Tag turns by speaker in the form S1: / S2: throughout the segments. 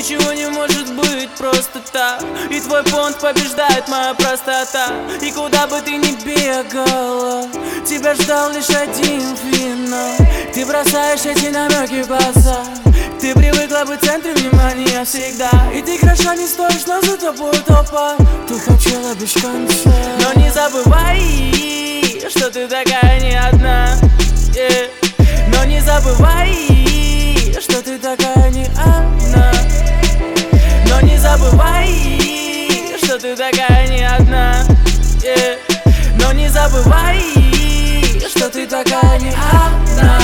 S1: Ничего не может быть просто так, и твой понт побеждает моя простота. И куда бы ты ни бегала, тебя ждал лишь один финал. Ты бросаешь эти намеки в глаза, ты привыкла быть в центре внимания всегда. И ты хороша не стоишь, но за тобой топа. Ты хотела без конца. Но не забывай, что ты такая не одна, yeah. Но не забывай, что ты такая не одна. Но не забывай, что ты такая не одна, yeah. Но не забывай, что ты такая не одна.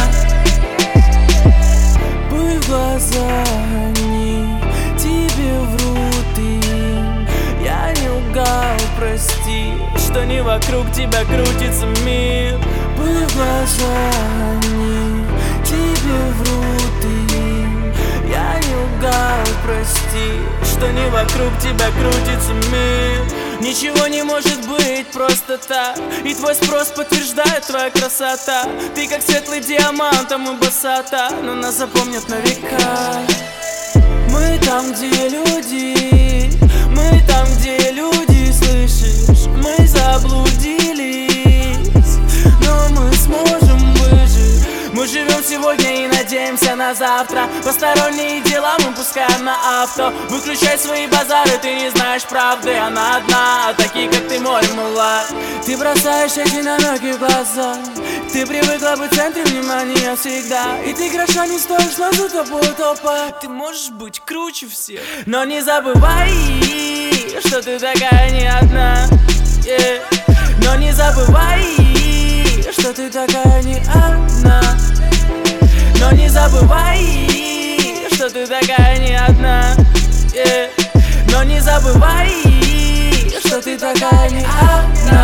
S1: Пыль в глаза они тебе врут им. Я не лгал, прости, что не вокруг тебя крутится мир. Пыль в глаза они тебе врут им. Я не лгал, прости, что не вокруг тебя крутится мир. Ничего не может быть просто так, и твой спрос подтверждает твоя красота. Ты как светлый диамант, а мы босота, но нас запомнят на века. Мы там, где люди, мы там, где люди, слышишь? Мы заблудились, но мы сможем выжить. Мы живем сегодня и надеемся на завтра. Посторонние дела мы пускаем на авто. Выключай свои базары, ты не знаешь правды. Она одна, а такие как ты море мыла. Ты бросаешь эти намеки в глаза, ты привыкла быть в центре внимания всегда. И ты хороша не стоишь, но за тобой топа. Ты можешь быть круче всех. Но не забывай, что ты такая не одна, yeah. Но не забывай, что ты такая не одна. Но не забывай, что ты такая не одна, yeah. Но не забывай, что ты такая не одна.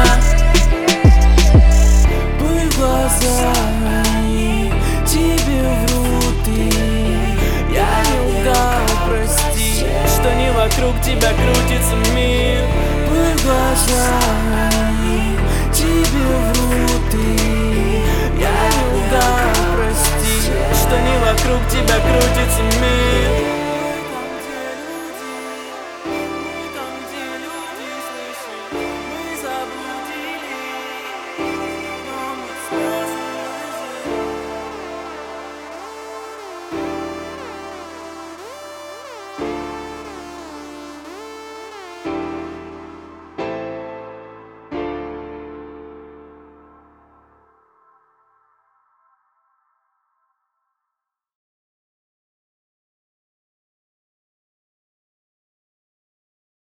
S1: Пыль в глаза они тебе врут им. Я не лгал, прости, что не вокруг тебя крутится мир. Пыль в глаза они тебе врут им. Я не лгал, прости, что не вокруг тебя крутится.